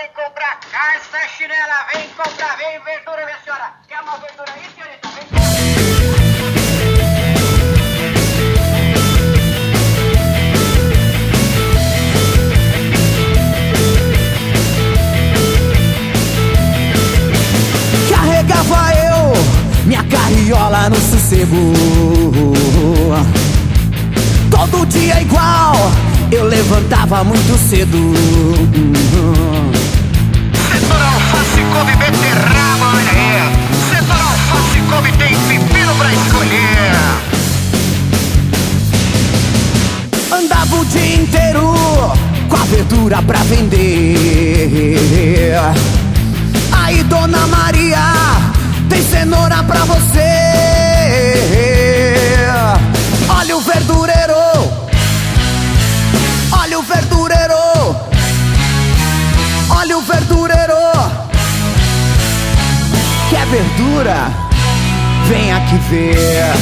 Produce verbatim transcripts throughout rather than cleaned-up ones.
vem comprar calça, chinela, vem comprar, vem verdura, minha senhora. Quer uma verdura aí, senhorita? Vem. Carregava eu minha carriola no sossego, todo dia igual, eu levantava muito cedo. Setor alface, couve, beterraba, olha aí. Setor alface, couve, tem pepino pra escolher. Andava o dia inteiro com a verdura pra vender. Aí, Dona Maria, tem cenoura pra você. Olha o verdureiro, olha o verdureiro, olha o verdureiro. Quer verdura? Vem aqui ver.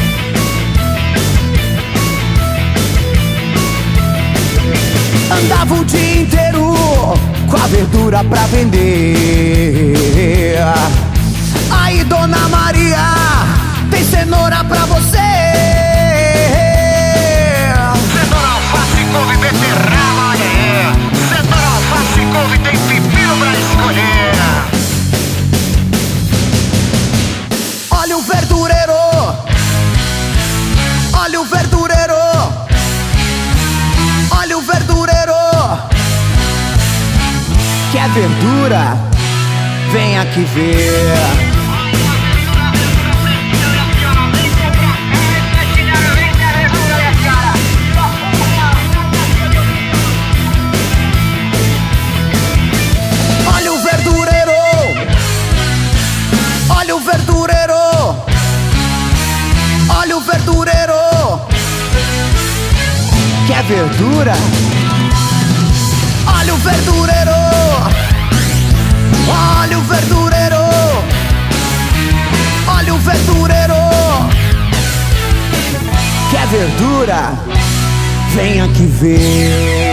Andava o dia inteiro com a verdura pra vender. Aí, Dona Maria, tem cenoura pra você. Setor alface, couve, beterraba, olha aí. Setor alface, couve, tem pepino pra escolher. Olha o verdureiro, olha o verdureiro, olha o verdureiro. Quer verdura? Vem aqui ver. Olha o verdureiro, olha o verdureiro, olha o verdureiro. Quer verdura? Olha o verdureiro, olha o verdureiro, olha o verdureiro. Quer verdura? Vem aqui ver.